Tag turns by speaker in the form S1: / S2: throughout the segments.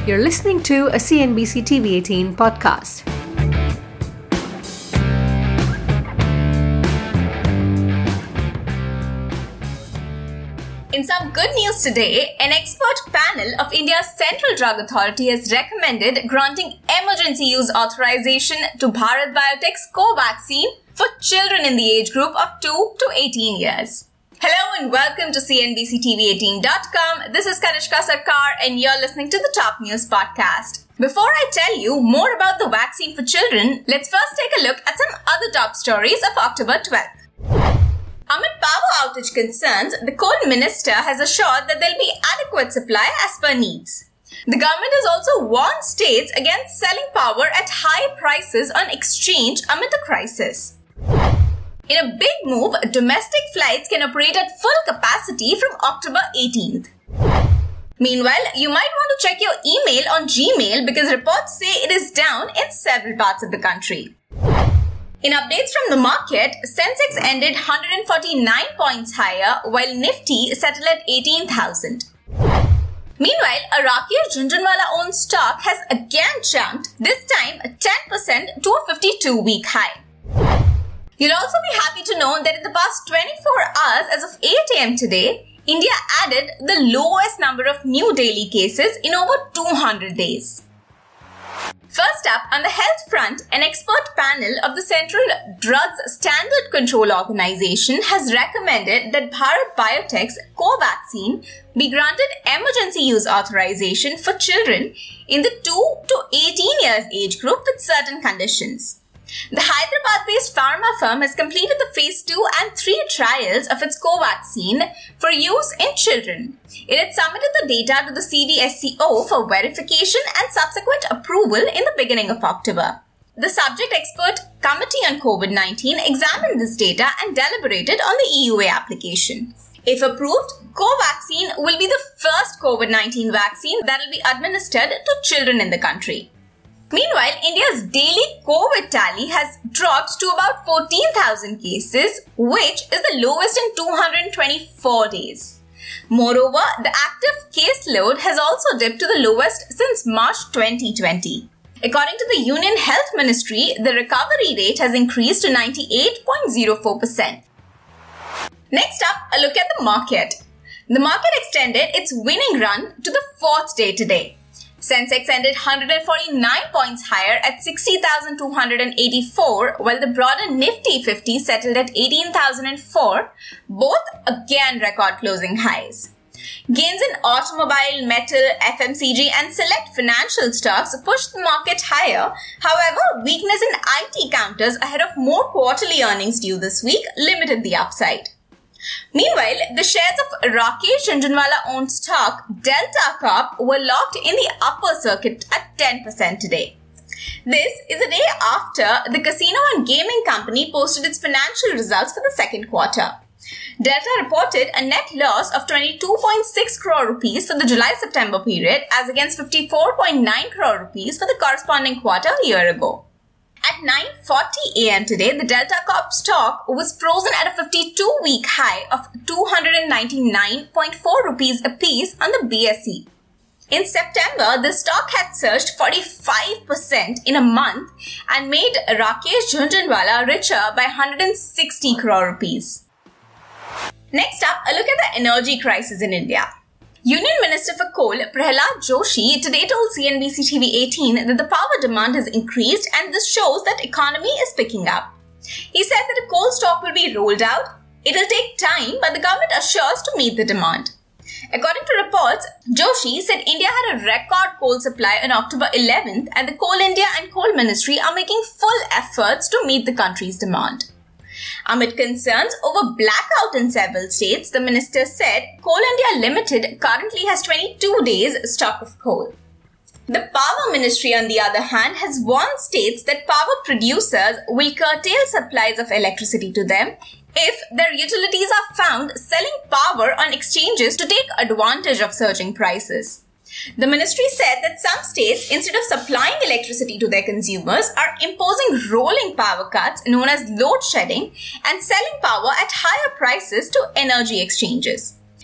S1: You're listening to a CNBC TV18 podcast.
S2: In some good news today, an expert panel of India's Central Drug Authority has recommended granting emergency use authorization to Bharat Biotech's Covaxin for children in the age group of 2 to 18 years. Hello and welcome to CNBCTV18.com. This is Kanishka Sarkar and you're listening to the Top News Podcast. Before I tell you more about the vaccine for children, let's first take a look at some other top stories of October 12th. Amid power outage concerns, the Coal Minister has assured that there will be adequate supply as per needs. The government has also warned states against selling power at high prices on exchange amid the crisis. In a big move, domestic flights can operate at full capacity from October 18th. Meanwhile, you might want to check your email on Gmail because reports say it is down in several parts of the country. In updates from the market, Sensex ended 149 points higher while Nifty settled at 18,000. Meanwhile, a Rakesh Jhunjhunwala-owned stock has again jumped, this time 10% to a 52-week high. You'll also be happy to know that in the past 24 hours as of 8 a.m. today, India added the lowest number of new daily cases in over 200 days. First up, on the health front, an expert panel of the Central Drugs Standard Control Organization has recommended that Bharat Biotech's Covaxin be granted emergency use authorization for children in the 2 to 18 years age group with certain conditions. The Hyderabad-based pharma firm has completed the phase 2 and 3 trials of its Covaxin for use in children. It had submitted the data to the CDSCO for verification and subsequent approval in the beginning of October. The subject expert committee on COVID-19 examined this data and deliberated on the EUA application. If approved, Covaxin will be the first COVID-19 vaccine that will be administered to children in the country. Meanwhile, India's daily COVID tally has dropped to about 14,000 cases, which is the lowest in 224 days. Moreover, the active case load has also dipped to the lowest since March 2020. According to the Union Health Ministry, the recovery rate has increased to 98.04%. Next up, a look at the market. The market extended its winning run to the fourth day today. Sensex ended 149 points higher at 60,284, while the broader Nifty 50 settled at 18,004, both again record closing highs. Gains in automobile, metal, FMCG and select financial stocks pushed the market higher. However, weakness in IT counters ahead of more quarterly earnings due this week limited the upside. Meanwhile, the shares of Rakesh Jhunjhunwala-owned stock Delta Corp were locked in the upper circuit at 10% today. This is a day after the casino and gaming company posted its financial results for the second quarter. Delta reported a net loss of 22.6 crore rupees for the July-September period as against 54.9 crore rupees for the corresponding quarter a year ago. At 9:40 a.m. today, the Delta Corp stock was frozen at a 52-week high of 299.4 rupees apiece on the BSE. In September, the stock had surged 45% in a month and made Rakesh Jhunjhunwala richer by 160 crore rupees. Next up, a look at the energy crisis in India. Union Minister for Coal Prahlad Joshi today told CNBC TV18 that the power demand has increased and this shows that economy is picking up. He said that a coal stock will be rolled out. It will take time, but the government assures to meet the demand. According to reports, Joshi said India had a record coal supply on October 11th and the Coal India and Coal Ministry are making full efforts to meet the country's demand. Amid concerns over blackout in several states, the minister said Coal India Limited currently has 22 days stock of coal. The Power Ministry, on the other hand, has warned states that power producers will curtail supplies of electricity to them if their utilities are found selling power on exchanges to take advantage of surging prices. The ministry said that some states, instead of supplying electricity to their consumers, are imposing rolling power cuts known as load shedding and selling power at higher prices to energy exchanges.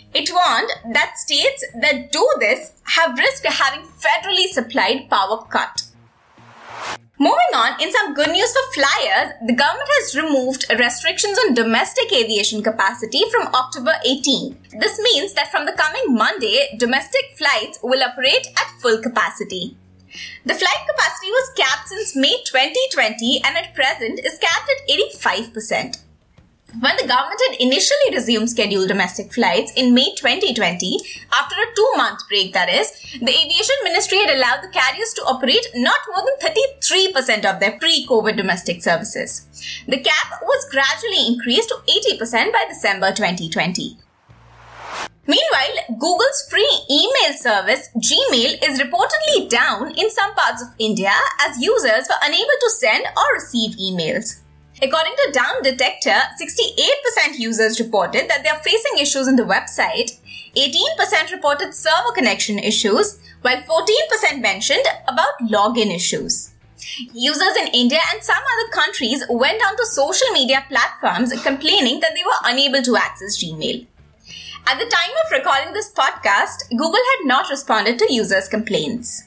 S2: It warned that states that do this have risked having federally supplied power cut. Moving on, in some good news for flyers, the government has removed restrictions on domestic aviation capacity from October 18. This means that from the coming Monday, domestic flights will operate at full capacity. The flight capacity was capped since May 2020 and at present is capped at 85%. When the government had initially resumed scheduled domestic flights in May 2020, after a 2-month break that is, the Aviation Ministry had allowed the carriers to operate not more than 33% of their pre-COVID domestic services. The cap was gradually increased to 80% by December 2020. Meanwhile, Google's free email service, Gmail, is reportedly down in some parts of India as users were unable to send or receive emails. According to Down Detector, 68% users reported that they are facing issues on the website, 18% reported server connection issues, while 14% mentioned about login issues. Users in India and some other countries went onto social media platforms complaining that they were unable to access Gmail. At the time of recording this podcast, Google had not responded to users' complaints.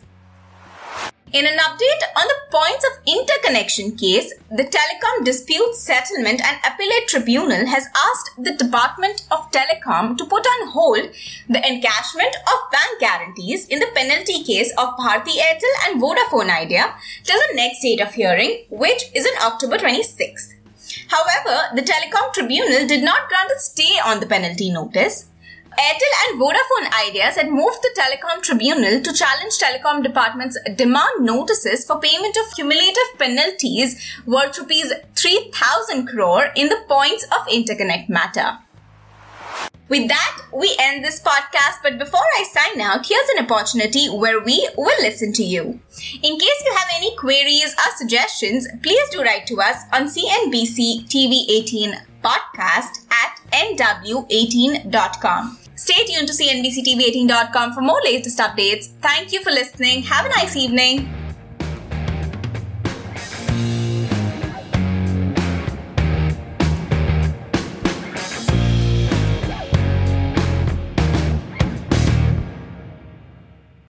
S2: In an update on the points of interconnection case, the Telecom Dispute Settlement and Appellate Tribunal has asked the Department of Telecom to put on hold the encashment of bank guarantees in the penalty case of Bharti Airtel and Vodafone Idea till the next date of hearing, which is on October 26th. However, the Telecom Tribunal did not grant a stay on the penalty notice. Airtel and Vodafone Ideas had moved the Telecom Tribunal to challenge Telecom Department's demand notices for payment of cumulative penalties worth rupees 3,000 crore in the points of interconnect matter. With that, we end this podcast, but before I sign out, here's an opportunity where we will listen to you. In case you have any queries or suggestions, please do write to us on CNBC TV 18 podcast at nw18.com. Stay tuned to CNBCTV18.com for more latest updates. Thank you for listening. Have a nice evening.